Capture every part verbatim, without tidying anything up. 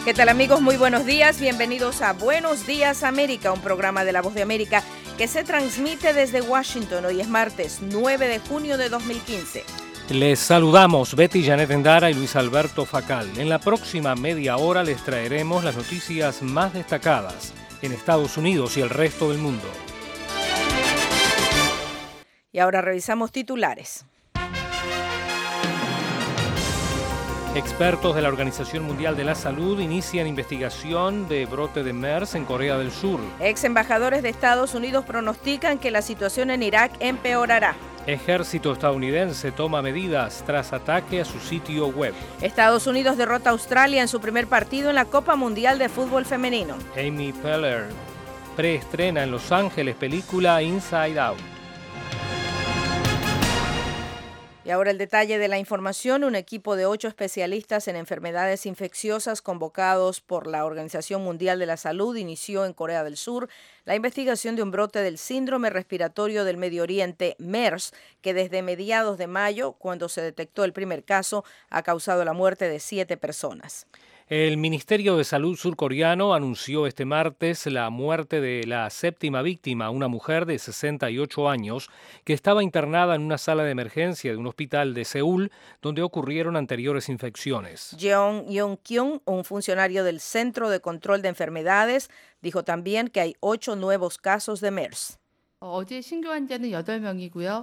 ¿Qué tal, amigos? Muy buenos días. Bienvenidos a Buenos Días América, un programa de La Voz de América que se transmite desde Washington. Hoy es martes nueve de junio de dos mil quince. Les saludamos Betty Janet Endara y Luis Alberto Facal. En la próxima media hora les traeremos las noticias más destacadas en Estados Unidos y el resto del mundo. Y ahora revisamos titulares. Expertos de la Organización Mundial de la Salud inician investigación de brote de MERS en Corea del Sur. Ex embajadores de Estados Unidos pronostican que la situación en Irak empeorará. Ejército estadounidense toma medidas tras ataque a su sitio web. Estados Unidos derrota a Australia en su primer partido en la Copa Mundial de Fútbol Femenino. Amy Poehler preestrena en Los Ángeles película Inside Out. Y ahora el detalle de la información. Un equipo de ocho especialistas en enfermedades infecciosas convocados por la Organización Mundial de la Salud inició en Corea del Sur la investigación de un brote del síndrome respiratorio del Medio Oriente, MERS, que desde mediados de mayo, cuando se detectó el primer caso, ha causado la muerte de siete personas. El Ministerio de Salud surcoreano anunció este martes la muerte de la séptima víctima, una mujer de sesenta y ocho años, que estaba internada en una sala de emergencia de un hospital de Seúl, donde ocurrieron anteriores infecciones. Jeong Yeon-kyung, un funcionario del Centro de Control de Enfermedades, dijo también que hay ocho nuevos casos de MERS. 어제 신규 환자는 여덟 명이고요.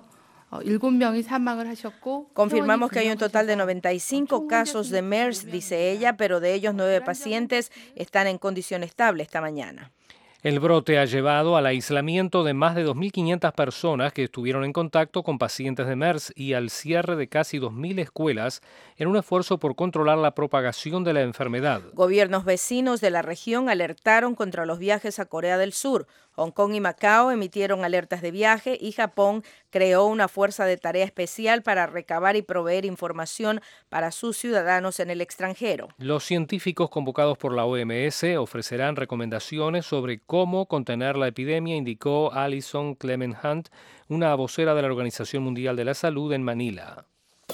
Confirmamos que hay un total de noventa y cinco casos de MERS, dice ella, pero de ellos nueve pacientes están en condición estable esta mañana. El brote ha llevado al aislamiento de más de dos mil quinientas personas que estuvieron en contacto con pacientes de MERS y al cierre de casi dos mil escuelas en un esfuerzo por controlar la propagación de la enfermedad. Gobiernos vecinos de la región alertaron contra los viajes a Corea del Sur. Hong Kong y Macao emitieron alertas de viaje y Japón creó una fuerza de tarea especial para recabar y proveer información para sus ciudadanos en el extranjero. Los científicos convocados por la O M S ofrecerán recomendaciones sobre cómo contener la epidemia, indicó Alison Clement Hunt, una vocera de la Organización Mundial de la Salud en Manila.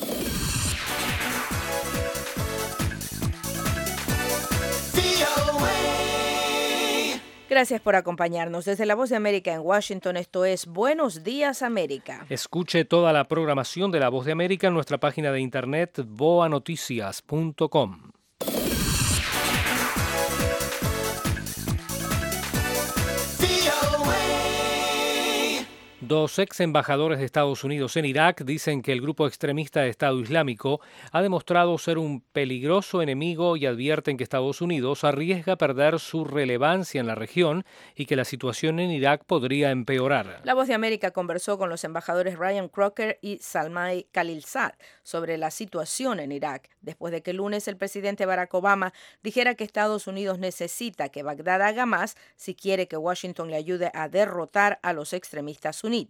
Gracias por acompañarnos. Desde La Voz de América en Washington, esto es Buenos Días América. Escuche toda la programación de La Voz de América en nuestra página de internet voa noticias punto com. Dos ex embajadores de Estados Unidos en Irak dicen que el grupo extremista de Estado Islámico ha demostrado ser un peligroso enemigo y advierten que Estados Unidos arriesga perder su relevancia en la región y que la situación en Irak podría empeorar. La Voz de América conversó con los embajadores Ryan Crocker y Salmai Khalilzad sobre la situación en Irak, después de que el lunes el presidente Barack Obama dijera que Estados Unidos necesita que Bagdad haga más si quiere que Washington le ayude a derrotar a los extremistas sunitas.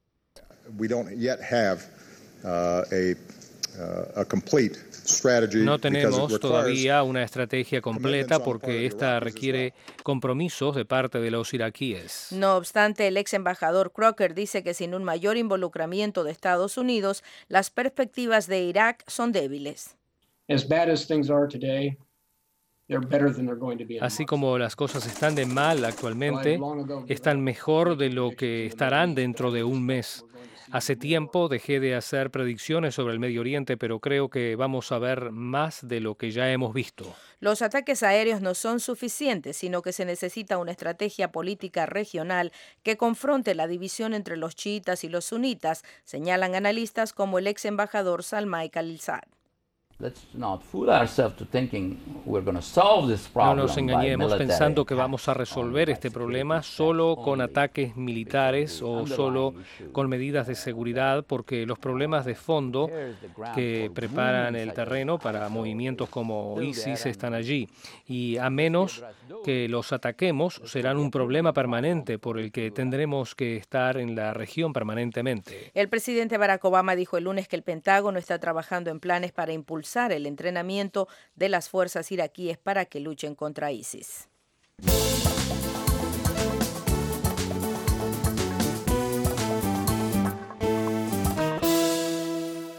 No tenemos todavía una estrategia completa porque esta requiere compromisos de parte de los iraquíes. No obstante, el ex embajador Crocker dice que sin un mayor involucramiento de Estados Unidos, las perspectivas de Irak son débiles. As bad as things are today, Así como las cosas están de mal actualmente, están mejor de lo que estarán dentro de un mes. Hace tiempo dejé de hacer predicciones sobre el Medio Oriente, pero creo que vamos a ver más de lo que ya hemos visto. Los ataques aéreos no son suficientes, sino que se necesita una estrategia política regional que confronte la división entre los chiitas y los sunitas, señalan analistas como el ex embajador Salmai Khalilzad. No nos engañemos pensando que vamos a resolver este problema solo con ataques militares o solo con medidas de seguridad, porque los problemas de fondo que preparan el terreno para movimientos como ISIS están allí. Y a menos que los ataquemos, serán un problema permanente por el que tendremos que estar en la región permanentemente. El presidente Barack Obama dijo el lunes que el Pentágono está trabajando en planes para impulsar el entrenamiento de las fuerzas iraquíes para que luchen contra ISIS.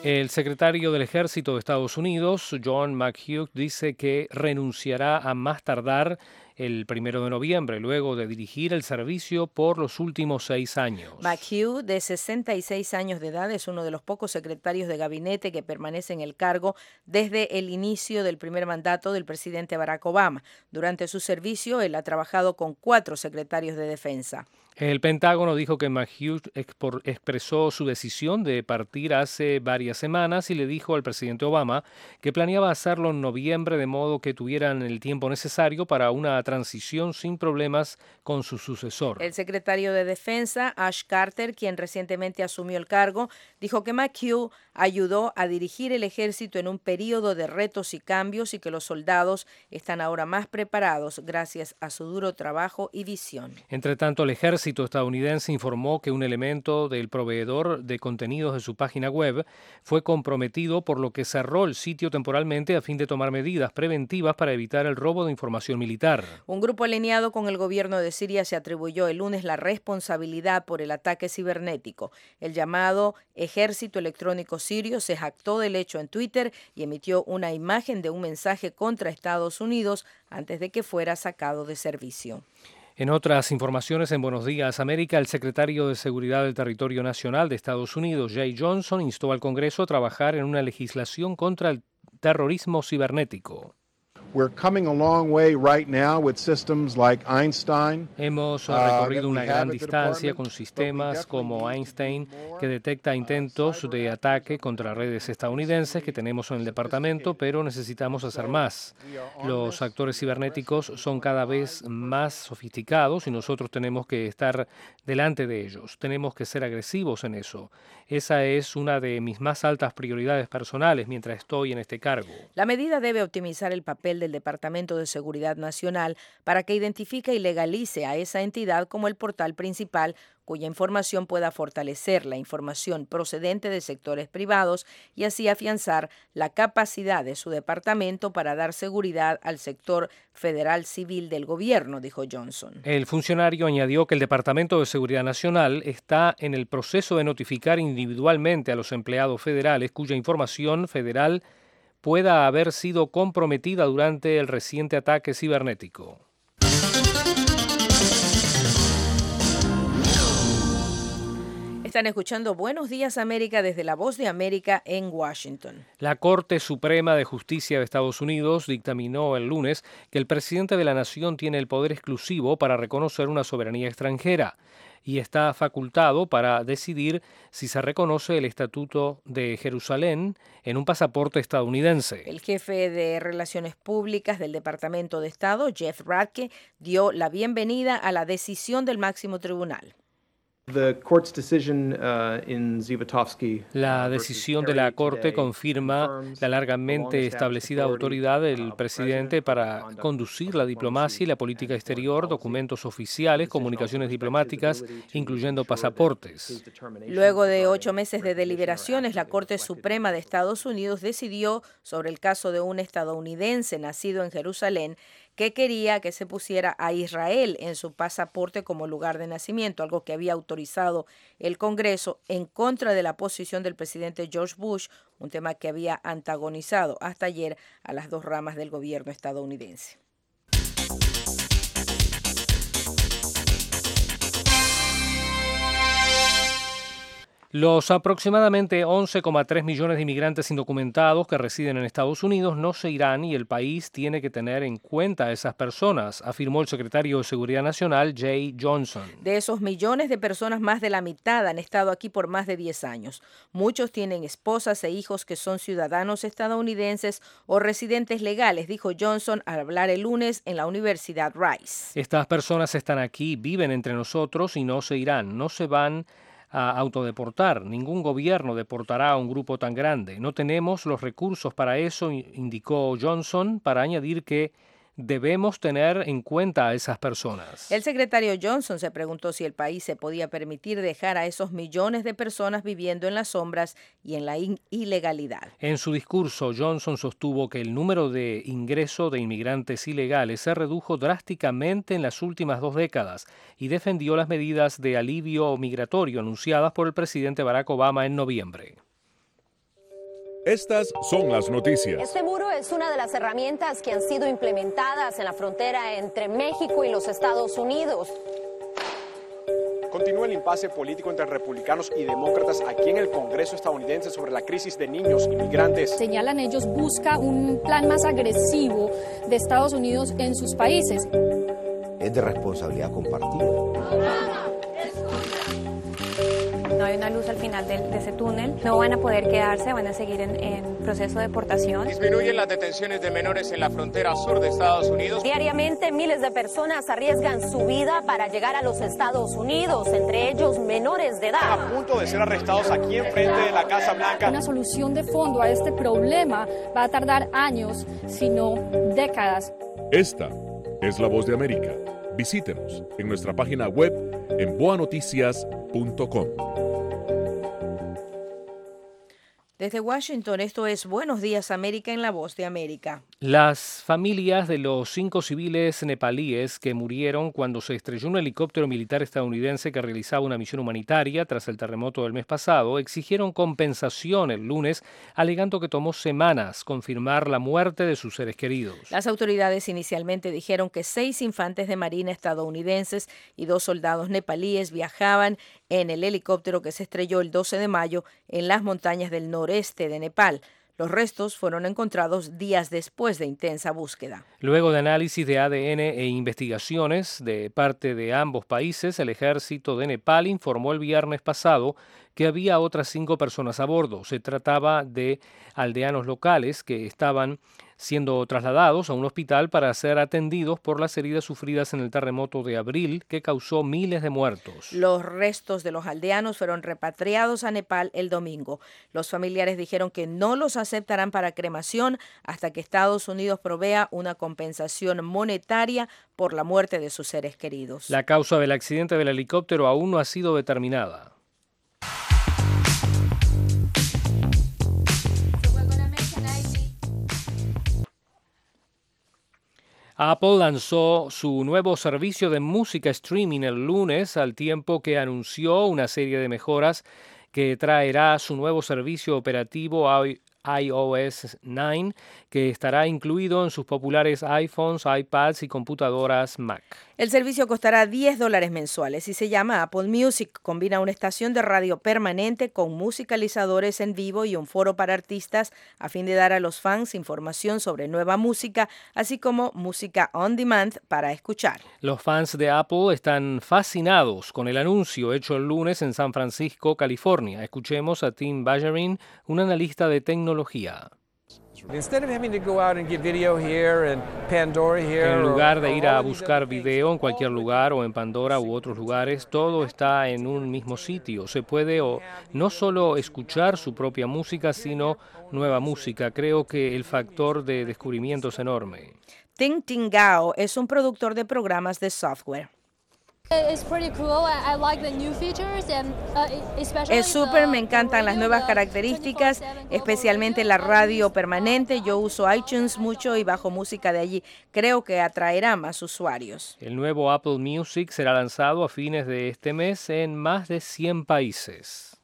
El secretario del Ejército de Estados Unidos, John McHugh, dice que renunciará a más tardar el primero de noviembre, luego de dirigir el servicio por los últimos seis años. McHugh, de sesenta y seis años de edad, es uno de los pocos secretarios de gabinete que permanece en el cargo desde el inicio del primer mandato del presidente Barack Obama. Durante su servicio, él ha trabajado con cuatro secretarios de defensa. El Pentágono dijo que McHugh expresó su decisión de partir hace varias semanas y le dijo al presidente Obama que planeaba hacerlo en noviembre, de modo que tuvieran el tiempo necesario para una transición sin problemas con su sucesor. El secretario de Defensa, Ash Carter, quien recientemente asumió el cargo, dijo que McHugh ayudó a dirigir el ejército en un periodo de retos y cambios y que los soldados están ahora más preparados gracias a su duro trabajo y visión. Entre tanto, el ejército estadounidense informó que un elemento del proveedor de contenidos de su página web fue comprometido, por lo que cerró el sitio temporalmente a fin de tomar medidas preventivas para evitar el robo de información militar. Un grupo alineado con el gobierno de Siria se atribuyó el lunes la responsabilidad por el ataque cibernético. El llamado Ejército Electrónico Sirio se jactó del hecho en Twitter y emitió una imagen de un mensaje contra Estados Unidos antes de que fuera sacado de servicio. En otras informaciones en Buenos Días América, el secretario de Seguridad del Territorio Nacional de Estados Unidos, Jay Johnson, instó al Congreso a trabajar en una legislación contra el terrorismo cibernético. We're coming a long way right now with systems like Einstein. Hemos recorrido una gran distancia con sistemas como Einstein, que detecta intentos de ataque contra redes estadounidenses que tenemos en el departamento, pero necesitamos hacer más. Los actores cibernéticos son cada vez más sofisticados y nosotros tenemos que estar delante de ellos. Tenemos que ser agresivos en eso. Esa es una de mis más altas prioridades personales mientras estoy en este cargo. La medida debe optimizar el papel del Departamento de Seguridad Nacional para que identifique y legalice a esa entidad como el portal principal cuya información pueda fortalecer la información procedente de sectores privados y así afianzar la capacidad de su departamento para dar seguridad al sector federal civil del gobierno, dijo Johnson. El funcionario añadió que el Departamento de Seguridad Nacional está en el proceso de notificar individualmente a los empleados federales cuya información federal pueda haber sido comprometida durante el reciente ataque cibernético. Están escuchando Buenos Días América desde La Voz de América en Washington. La Corte Suprema de Justicia de Estados Unidos dictaminó el lunes que el presidente de la nación tiene el poder exclusivo para reconocer una soberanía extranjera y está facultado para decidir si se reconoce el Estatuto de Jerusalén en un pasaporte estadounidense. El jefe de Relaciones Públicas del Departamento de Estado, Jeff Radke, dio la bienvenida a la decisión del máximo tribunal. The court's decision, uh, in Zivotofsky, La uh, decisión de la Corte confirma la largamente establecida autoridad del presidente para conducir la diplomacia y la política exterior, documentos oficiales, comunicaciones diplomáticas, incluyendo pasaportes. Luego de ocho meses de deliberaciones, la Corte Suprema de Estados Unidos decidió sobre el caso de un estadounidense nacido en Jerusalén que quería que se pusiera a Israel en su pasaporte como lugar de nacimiento, algo que había autorizado el Congreso en contra de la posición del presidente George Bush, un tema que había antagonizado hasta ayer a las dos ramas del gobierno estadounidense. Los aproximadamente once coma tres millones de inmigrantes indocumentados que residen en Estados Unidos no se irán y el país tiene que tener en cuenta a esas personas, afirmó el secretario de Seguridad Nacional, Jay Johnson. De esos millones de personas, más de la mitad han estado aquí por más de diez años. Muchos tienen esposas e hijos que son ciudadanos estadounidenses o residentes legales, dijo Johnson al hablar el lunes en la Universidad Rice. Estas personas están aquí, viven entre nosotros y no se irán, no se van a autodeportar. Ningún gobierno deportará a un grupo tan grande. No tenemos los recursos para eso, indicó Johnson, para añadir que debemos tener en cuenta a esas personas. El secretario Johnson se preguntó si el país se podía permitir dejar a esos millones de personas viviendo en las sombras y en la ilegalidad. En su discurso, Johnson sostuvo que el número de ingreso de inmigrantes ilegales se redujo drásticamente en las últimas dos décadas y defendió las medidas de alivio migratorio anunciadas por el presidente Barack Obama en noviembre. Estas son las noticias. Este muro es una de las herramientas que han sido implementadas en la frontera entre México y los Estados Unidos. Continúa el impasse político entre republicanos y demócratas aquí en el Congreso estadounidense sobre la crisis de niños inmigrantes. Señalan ellos, busca un plan más agresivo de Estados Unidos en sus países. Es de responsabilidad compartida. No hay una luz al final de, de ese túnel, no van a poder quedarse, van a seguir en, en proceso de deportación. Disminuyen las detenciones de menores en la frontera sur de Estados Unidos. Diariamente miles de personas arriesgan su vida para llegar a los Estados Unidos, entre ellos menores de edad. Están a punto de ser arrestados aquí enfrente de la Casa Blanca. Una solución de fondo a este problema va a tardar años, sino décadas. Esta es La Voz de América. Visítenos en nuestra página web en boa noticias punto com. Desde Washington, esto es Buenos Días América en La Voz de América. Las familias de los cinco civiles nepalíes que murieron cuando se estrelló un helicóptero militar estadounidense que realizaba una misión humanitaria tras el terremoto del mes pasado exigieron compensación el lunes, alegando que tomó semanas confirmar la muerte de sus seres queridos. Las autoridades inicialmente dijeron que seis infantes de marina estadounidenses y dos soldados nepalíes viajaban en el helicóptero que se estrelló el doce de mayo en las montañas del noreste de Nepal. Los restos fueron encontrados días después de intensa búsqueda. Luego de análisis de A D N e investigaciones de parte de ambos países, el ejército de Nepal informó el viernes pasado que había otras cinco personas a bordo. Se trataba de aldeanos locales que estaban siendo trasladados a un hospital para ser atendidos por las heridas sufridas en el terremoto de abril que causó miles de muertos. Los restos de los aldeanos fueron repatriados a Nepal el domingo. Los familiares dijeron que no los aceptarán para cremación hasta que Estados Unidos provea una compensación monetaria por la muerte de sus seres queridos. La causa del accidente del helicóptero aún no ha sido determinada. Apple lanzó su nuevo servicio de música streaming el lunes, al tiempo que anunció una serie de mejoras que traerá su nuevo servicio operativo i O S nueve, que estará incluido en sus populares iPhones, iPads y computadoras Mac. El servicio costará diez dólares mensuales y se llama Apple Music. Combina una estación de radio permanente con musicalizadores en vivo y un foro para artistas a fin de dar a los fans información sobre nueva música, así como música on demand para escuchar. Los fans de Apple están fascinados con el anuncio hecho el lunes en San Francisco, California. Escuchemos a Tim Bajarin, un analista de tecnología. En lugar de ir a buscar video en cualquier lugar o en Pandora u otros lugares, todo está en un mismo sitio. Se puede o, no solo escuchar su propia música, sino nueva música. Creo que el factor de descubrimiento es enorme. Ting Ting Gao es un productor de programas de software. Es súper, me encantan las nuevas características, especialmente la radio permanente. Yo uso iTunes mucho y bajo música de allí. Creo que atraerá más usuarios. El nuevo Apple Music será lanzado a fines de este mes en más de cien países.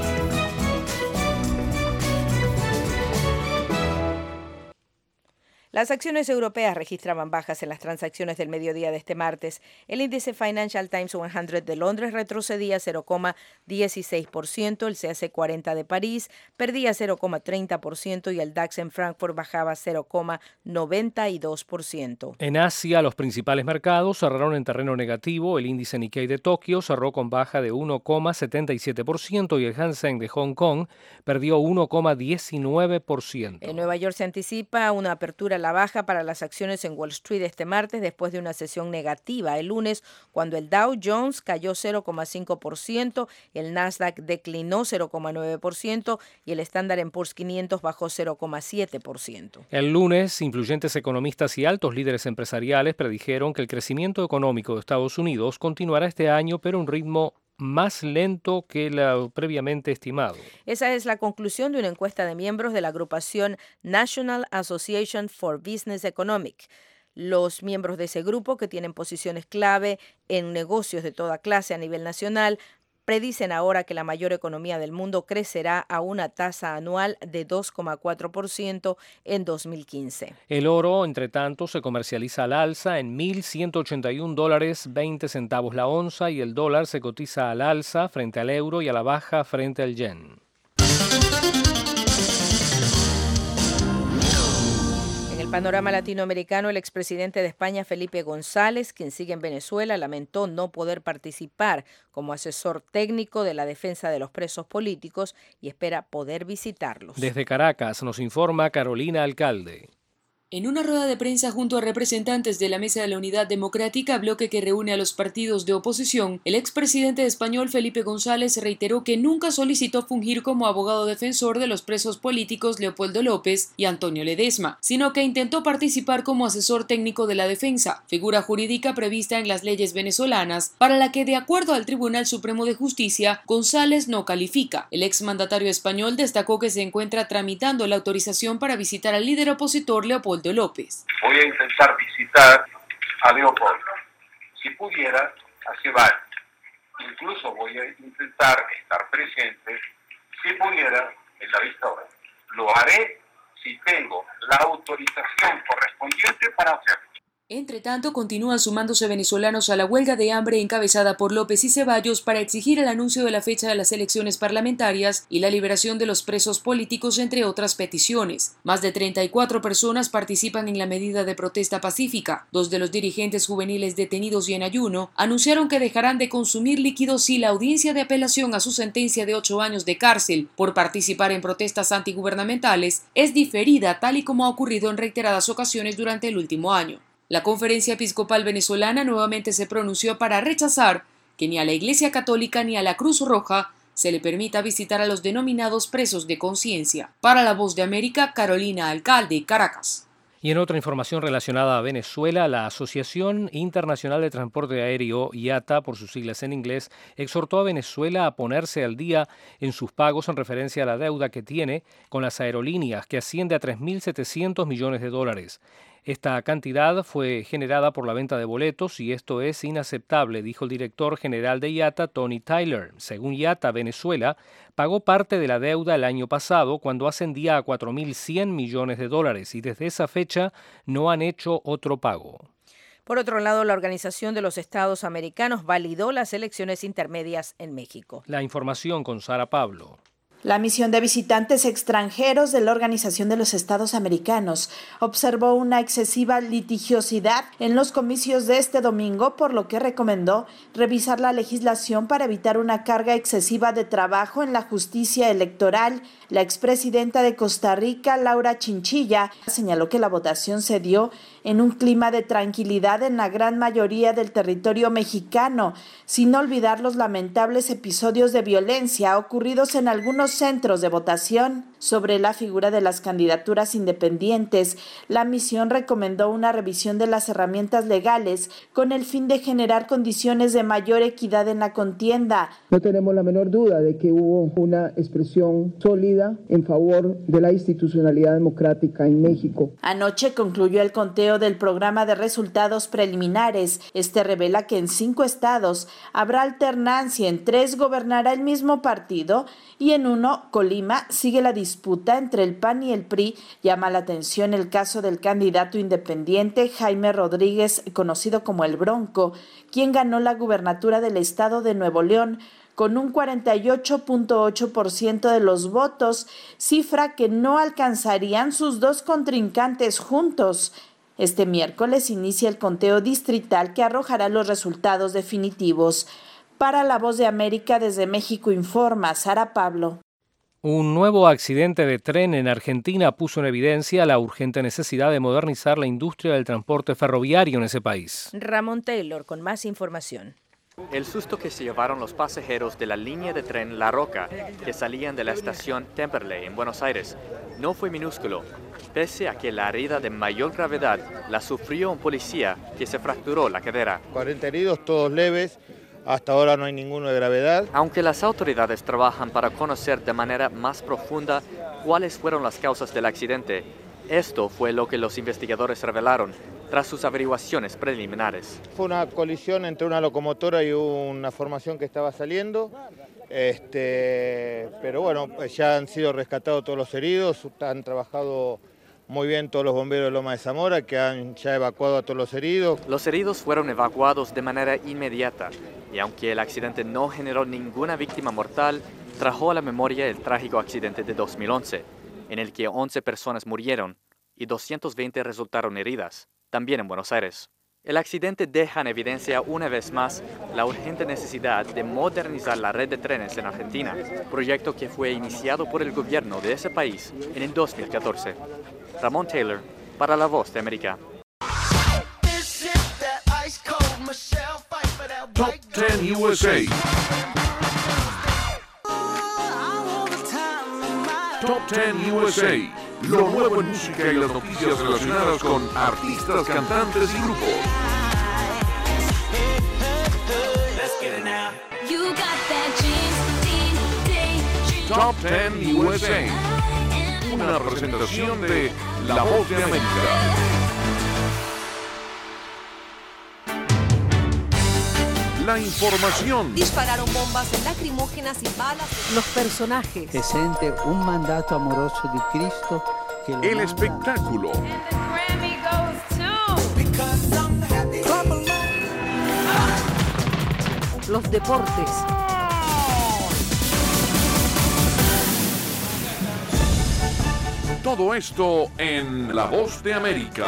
Las acciones europeas registraban bajas en las transacciones del mediodía de este martes. El índice Financial Times cien de Londres retrocedía cero coma dieciséis por ciento, el C A C cuarenta de París perdía cero coma treinta por ciento y el DAX en Frankfurt bajaba cero coma noventa y dos por ciento. En Asia, los principales mercados cerraron en terreno negativo. El índice Nikkei de Tokio cerró con baja de uno coma setenta y siete por ciento y el Hang Seng de Hong Kong perdió uno coma diecinueve por ciento. En Nueva York se anticipa una apertura a la baja para las acciones en Wall Street este martes después de una sesión negativa el lunes cuando el Dow Jones cayó cero coma cinco por ciento, el Nasdaq declinó cero coma nueve por ciento y el Standard and Poor's quinientos bajó cero coma siete por ciento. El lunes, influyentes economistas y altos líderes empresariales predijeron que el crecimiento económico de Estados Unidos continuará este año, pero a un ritmo más lento que lo previamente estimado. Esa es la conclusión de una encuesta de miembros de la agrupación National Association for Business Economics. Los miembros de ese grupo, que tienen posiciones clave en negocios de toda clase a nivel nacional, predicen ahora que la mayor economía del mundo crecerá a una tasa anual de dos coma cuatro por ciento en dos mil quince. El oro, entre tanto, se comercializa al alza en mil ciento ochenta y un dólares veinte centavos la onza y el dólar se cotiza al alza frente al euro y a la baja frente al yen. En el panorama latinoamericano, el expresidente de España, Felipe González, quien sigue en Venezuela, lamentó no poder participar como asesor técnico de la defensa de los presos políticos y espera poder visitarlos. Desde Caracas nos informa Carolina Alcalde. En una rueda de prensa junto a representantes de la Mesa de la Unidad Democrática, bloque que reúne a los partidos de oposición, el expresidente español Felipe González reiteró que nunca solicitó fungir como abogado defensor de los presos políticos Leopoldo López y Antonio Ledesma, sino que intentó participar como asesor técnico de la defensa, figura jurídica prevista en las leyes venezolanas, para la que, de acuerdo al Tribunal Supremo de Justicia, González no califica. El exmandatario español destacó que se encuentra tramitando la autorización para visitar al líder opositor Leopoldo López. Voy a intentar visitar a Leopoldo. Si pudiera, así va. Incluso voy a intentar estar presente, si pudiera, en la vista oral. Lo haré si tengo la autorización correspondiente para hacerlo. Entre tanto, continúan sumándose venezolanos a la huelga de hambre encabezada por López y Ceballos para exigir el anuncio de la fecha de las elecciones parlamentarias y la liberación de los presos políticos, entre otras peticiones. Más de treinta y cuatro personas participan en la medida de protesta pacífica. Dos de los dirigentes juveniles detenidos y en ayuno anunciaron que dejarán de consumir líquidos si la audiencia de apelación a su sentencia de ocho años de cárcel por participar en protestas antigubernamentales es diferida, tal y como ha ocurrido en reiteradas ocasiones durante el último año. La Conferencia Episcopal Venezolana nuevamente se pronunció para rechazar que ni a la Iglesia Católica ni a la Cruz Roja se le permita visitar a los denominados presos de conciencia. Para La Voz de América, Carolina Alcalde, Caracas. Y en otra información relacionada a Venezuela, la Asociación Internacional de Transporte Aéreo, I A T A, por sus siglas en inglés, exhortó a Venezuela a ponerse al día en sus pagos en referencia a la deuda que tiene con las aerolíneas, que asciende a tres mil setecientos millones de dólares. Esta cantidad fue generada por la venta de boletos y esto es inaceptable, dijo el director general de I A T A, Tony Tyler. Según I A T A, Venezuela pagó parte de la deuda el año pasado cuando ascendía a cuatro mil cien millones de dólares y desde esa fecha no han hecho otro pago. Por otro lado, la Organización de los Estados Americanos validó las elecciones intermedias en México. La información con Sara Pablo. La misión de visitantes extranjeros de la Organización de los Estados Americanos observó una excesiva litigiosidad en los comicios de este domingo, por lo que recomendó revisar la legislación para evitar una carga excesiva de trabajo en la justicia electoral. La expresidenta de Costa Rica, Laura Chinchilla, señaló que la votación se dio en un clima de tranquilidad en la gran mayoría del territorio mexicano, sin olvidar los lamentables episodios de violencia ocurridos en algunos centros de votación. Sobre la figura de las candidaturas independientes, la misión recomendó una revisión de las herramientas legales con el fin de generar condiciones de mayor equidad en la contienda. No tenemos la menor duda de que hubo una expresión sólida en favor de la institucionalidad democrática en México. Anoche concluyó el conteo del programa de resultados preliminares. Este revela que en cinco estados habrá alternancia, en tres gobernará el mismo partido y en uno, Colima, sigue la disputa entre el P A N y el P R I. Llama la atención el caso del candidato independiente Jaime Rodríguez, conocido como El Bronco, quien ganó la gubernatura del estado de Nuevo León con un cuarenta y ocho punto ocho por ciento de los votos, cifra que no alcanzarían sus dos contrincantes juntos. Este miércoles inicia el conteo distrital que arrojará los resultados definitivos. Para La Voz de América, desde México informa Sara Pablo. Un nuevo accidente de tren en Argentina puso en evidencia la urgente necesidad de modernizar la industria del transporte ferroviario en ese país. Ramón Taylor con más información. El susto que se llevaron los pasajeros de la línea de tren La Roca, que salían de la estación Temperley en Buenos Aires, no fue minúsculo, pese a que la herida de mayor gravedad la sufrió un policía que se fracturó la cadera. cuarenta heridos, todos leves. Hasta ahora no hay ninguno de gravedad. Aunque las autoridades trabajan para conocer de manera más profunda cuáles fueron las causas del accidente, esto fue lo que los investigadores revelaron. tras sus averiguaciones preliminares. Fue una colisión entre una locomotora y una formación que estaba saliendo. Este, pero bueno, ya han sido rescatados todos los heridos, han trabajado muy bien todos los bomberos de Loma de Zamora, que han ya evacuado a todos los heridos. Los heridos fueron evacuados de manera inmediata y aunque el accidente no generó ninguna víctima mortal, trajo a la memoria el trágico accidente de dos mil once, en el que once personas murieron y doscientas veinte resultaron heridas, también en Buenos Aires. El accidente deja en evidencia una vez más la urgente necesidad de modernizar la red de trenes en Argentina, proyecto que fue iniciado por el gobierno de ese país en el dos mil catorce. Ramón Taylor, para La Voz de América. Top diez U S A. Top diez U S A. Lo nuevo en música y las noticias relacionadas con artistas, cantantes y grupos. Top diez U S A. Una presentación de La Voz de América. La información. Dispararon bombas lacrimógenas y balas. Los personajes. Que siente un mandato amoroso de Cristo. Que lo El manda. espectáculo. Los deportes. Todo esto en La Voz de América.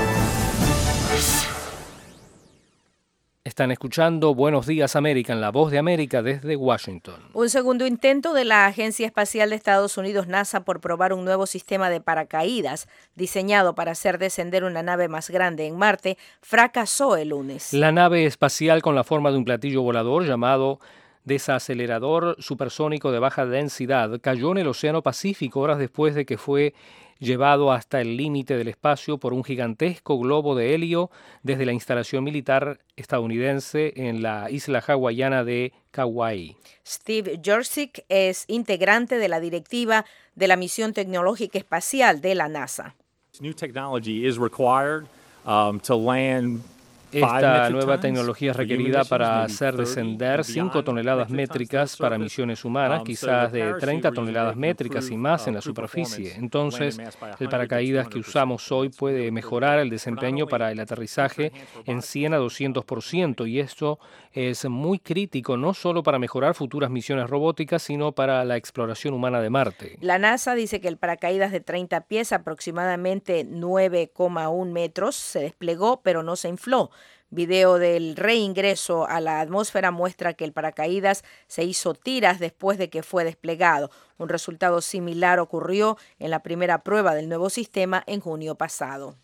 Están escuchando Buenos Días América en La Voz de América desde Washington. Un segundo intento de la Agencia Espacial de Estados Unidos, NASA, por probar un nuevo sistema de paracaídas diseñado para hacer descender una nave más grande en Marte, fracasó el lunes. La nave espacial con la forma de un platillo volador llamado desacelerador supersónico de baja densidad cayó en el Océano Pacífico horas después de que fue llevado hasta el límite del espacio por un gigantesco globo de helio desde la instalación militar estadounidense en la isla hawaiana de Kauai. Steve Jurczyk es integrante de la directiva de la misión tecnológica espacial de la NASA. New technology is required um, to land. Esta nueva tecnología es requerida para hacer descender cinco toneladas métricas para misiones humanas, quizás de treinta toneladas métricas y más en la superficie. Entonces, el paracaídas que usamos hoy puede mejorar el desempeño para el aterrizaje en cien a doscientos por ciento, y esto es muy crítico no solo para mejorar futuras misiones robóticas, sino para la exploración humana de Marte. La NASA dice que el paracaídas de treinta pies, aproximadamente nueve coma uno metros, se desplegó pero no se infló. Video del reingreso a la atmósfera muestra que el paracaídas se hizo tiras después de que fue desplegado. Un resultado similar ocurrió en la primera prueba del nuevo sistema en junio pasado.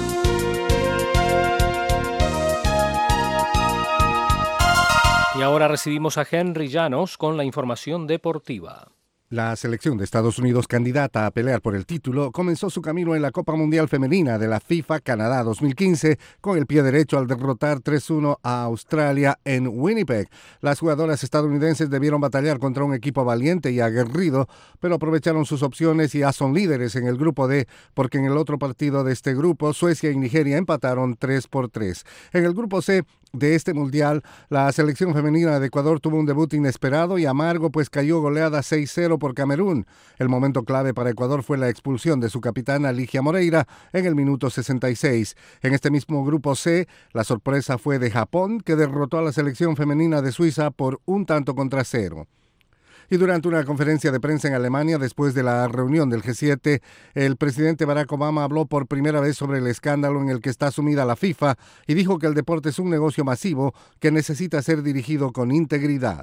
Y ahora recibimos a Henry Llanos con la información deportiva. La selección de Estados Unidos, candidata a pelear por el título, comenzó su camino en la Copa Mundial Femenina de la FIFA Canadá dos mil quince con el pie derecho al derrotar tres uno a Australia en Winnipeg. Las jugadoras estadounidenses debieron batallar contra un equipo valiente y aguerrido, pero aprovecharon sus opciones y ya son líderes en el grupo D, porque en el otro partido de este grupo, Suecia y Nigeria empataron tres por tres. En el grupo C de este mundial, la selección femenina de Ecuador tuvo un debut inesperado y amargo, pues cayó goleada seis cero por Camerún. El momento clave para Ecuador fue la expulsión de su capitana Ligia Moreira en el minuto sesenta y seis. En este mismo grupo C, la sorpresa fue de Japón, que derrotó a la selección femenina de Suiza por un tanto contra cero. Y durante una conferencia de prensa en Alemania, después de la reunión del G siete, el presidente Barack Obama habló por primera vez sobre el escándalo en el que está sumida la FIFA y dijo que el deporte es un negocio masivo que necesita ser dirigido con integridad.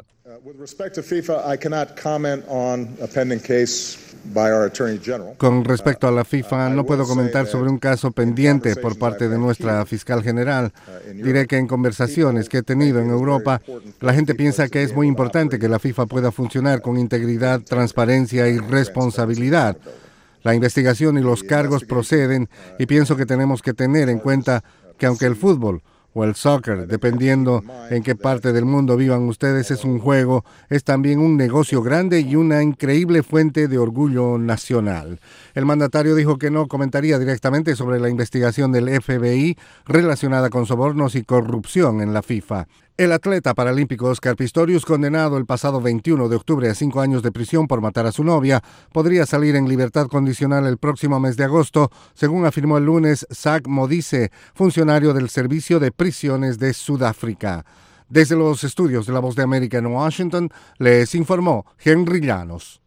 Con respecto a la FIFA, no puedo comentar sobre un caso pendiente por parte de nuestra fiscal general. Diré que en conversaciones que he tenido en Europa, la gente piensa que es muy importante que la FIFA pueda funcionar con integridad, transparencia y responsabilidad. La investigación y los cargos proceden y pienso que tenemos que tener en cuenta que aunque el fútbol o el soccer, dependiendo en qué parte del mundo vivan ustedes, es un juego, es también un negocio grande y una increíble fuente de orgullo nacional. El mandatario dijo que no comentaría directamente sobre la investigación del F B I relacionada con sobornos y corrupción en la FIFA. El atleta paralímpico Oscar Pistorius, condenado el pasado veintiuno de octubre a cinco años de prisión por matar a su novia, podría salir en libertad condicional el próximo mes de agosto, según afirmó el lunes Zach Modice, funcionario del Servicio de Prisiones de Sudáfrica. Desde los estudios de La Voz de América en Washington, les informó Henry Llanos.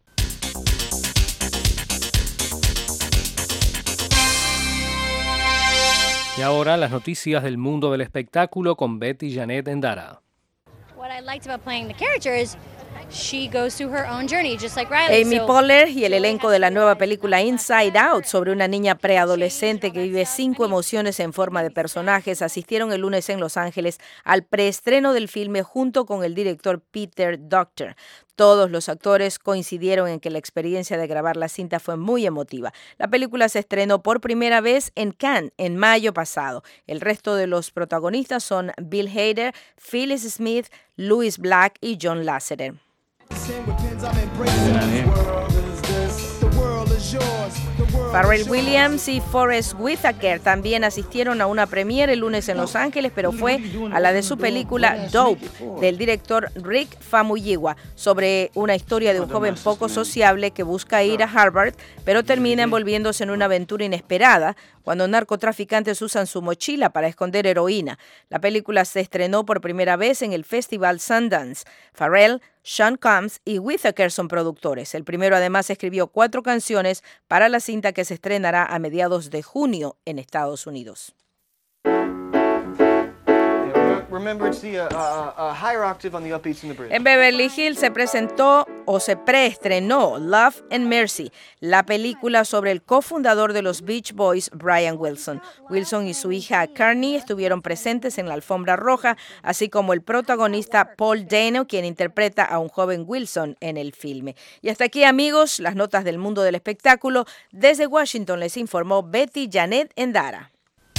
Y ahora las noticias del mundo del espectáculo con Betty Janet Endara. Amy Poehler y el elenco de la nueva película Inside Out sobre una niña preadolescente que vive cinco emociones en forma de personajes asistieron el lunes en Los Ángeles al preestreno del filme junto con el director Peter Docter. Todos los actores coincidieron en que la experiencia de grabar la cinta fue muy emotiva. La película se estrenó por primera vez en Cannes en mayo pasado. El resto de los protagonistas son Bill Hader, Phyllis Smith, Louis Black y John Lasseter. Pharrell Williams y Forest Whitaker también asistieron a una premiere el lunes en Los Ángeles, pero fue a la de su película Dope, del director Rick Famuyiwa, sobre una historia de un joven poco sociable que busca ir a Harvard, pero termina envolviéndose en una aventura inesperada cuando narcotraficantes usan su mochila para esconder heroína. La película se estrenó por primera vez en el Festival Sundance. Pharrell, Sean Combs y Whitaker son productores. El primero además escribió cuatro canciones para la cinta que se estrenará a mediados de junio en Estados Unidos. En Beverly Hills se presentó o se preestrenó Love and Mercy, la película sobre el cofundador de los Beach Boys, Brian Wilson. Wilson y su hija Carney estuvieron presentes en la alfombra roja, así como el protagonista Paul Dano, quien interpreta a un joven Wilson en el filme. Y hasta aquí, amigos, las notas del mundo del espectáculo. Desde Washington les informó Betty Janet Endara.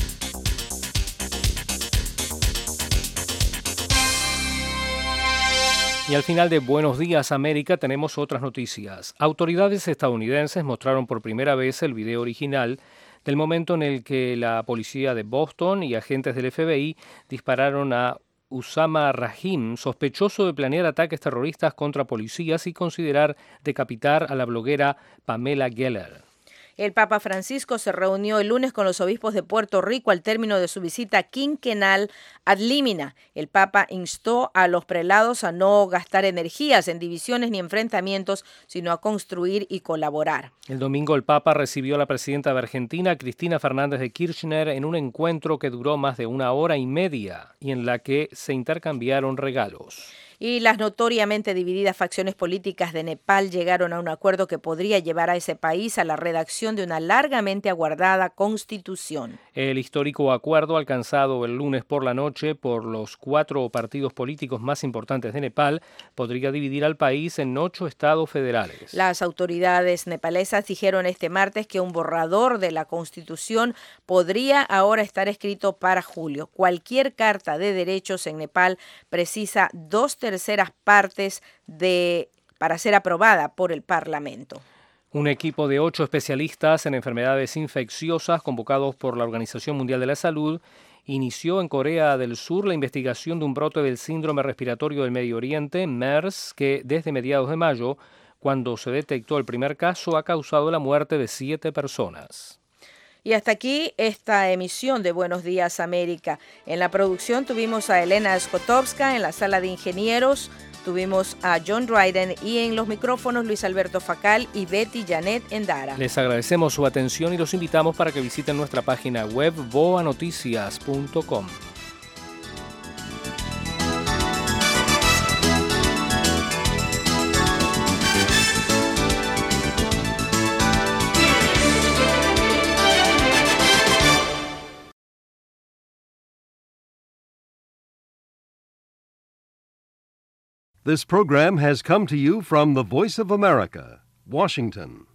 Y al final de Buenos Días América tenemos otras noticias. Autoridades estadounidenses mostraron por primera vez el video original del momento en el que la policía de Boston y agentes del F B I dispararon a Usama Rahim, sospechoso de planear ataques terroristas contra policías y considerar decapitar a la bloguera Pamela Geller. El Papa Francisco se reunió el lunes con los obispos de Puerto Rico al término de su visita quinquenal ad limina. El Papa instó a los prelados a no gastar energías en divisiones ni enfrentamientos, sino a construir y colaborar. El domingo el Papa recibió a la presidenta de Argentina, Cristina Fernández de Kirchner, en un encuentro que duró más de una hora y media y en la que se intercambiaron regalos. Y las notoriamente divididas facciones políticas de Nepal llegaron a un acuerdo que podría llevar a ese país a la redacción de una largamente aguardada constitución. El histórico acuerdo alcanzado el lunes por la noche por los cuatro partidos políticos más importantes de Nepal podría dividir al país en ocho estados federales. Las autoridades nepalesas dijeron este martes que un borrador de la constitución podría ahora estar escrito para julio. Cualquier carta de derechos en Nepal precisa dos terceras partes de, para ser aprobada por el Parlamento. Un equipo de ocho especialistas en enfermedades infecciosas convocados por la Organización Mundial de la Salud inició en Corea del Sur la investigación de un brote del síndrome respiratorio del Medio Oriente, MERS, que desde mediados de mayo, cuando se detectó el primer caso, ha causado la muerte de siete personas. Y hasta aquí esta emisión de Buenos Días América. En la producción tuvimos a Elena Skotowska, en la sala de ingenieros tuvimos a John Dryden y en los micrófonos Luis Alberto Facal y Betty Janet Endara. Les agradecemos su atención y los invitamos para que visiten nuestra página web boa noticias punto com. This program has come to you from the Voice of America, Washington.